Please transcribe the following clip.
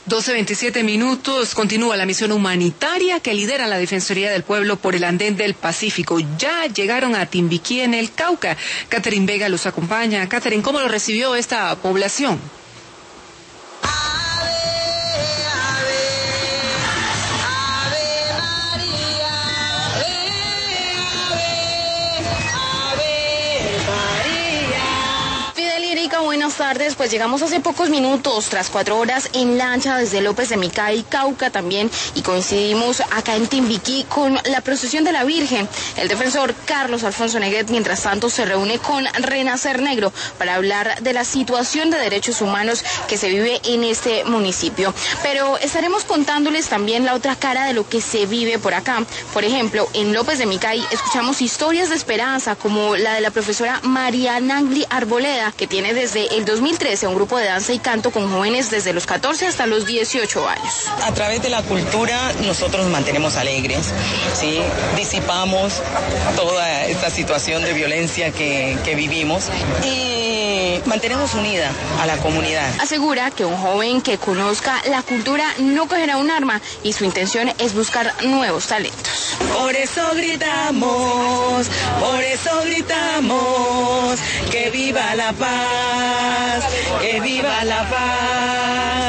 12:27. Continúa la misión humanitaria que lidera la Defensoría del Pueblo por el Andén del Pacífico. Ya llegaron a Timbiquí, en el Cauca. Catherine Vega los acompaña. Catherine, ¿cómo lo recibió esta población? Buenas tardes, pues llegamos hace pocos minutos, tras 4 horas en lancha desde López de Micay, Cauca también, y coincidimos acá en Timbiquí con la procesión de la Virgen. El defensor Carlos Alfonso Neguet, mientras tanto, se reúne con Renacer Negro para hablar de la situación de derechos humanos que se vive en este municipio. Pero estaremos contándoles también la otra cara de lo que se vive por acá. Por ejemplo, en López de Micay escuchamos historias de esperanza, como la de la profesora María Nangli Arboleda, que tiene desde el 2013 un grupo de danza y canto con jóvenes desde los 14 hasta los 18 años. A través de la cultura nosotros nos mantenemos alegres, ¿sí? Disipamos toda esta situación de violencia que vivimos y mantenemos unida a la comunidad. Asegura que un joven que conozca la cultura no cogerá un arma y su intención es buscar nuevos talentos. Por eso gritamos, que viva la paz, que viva la paz.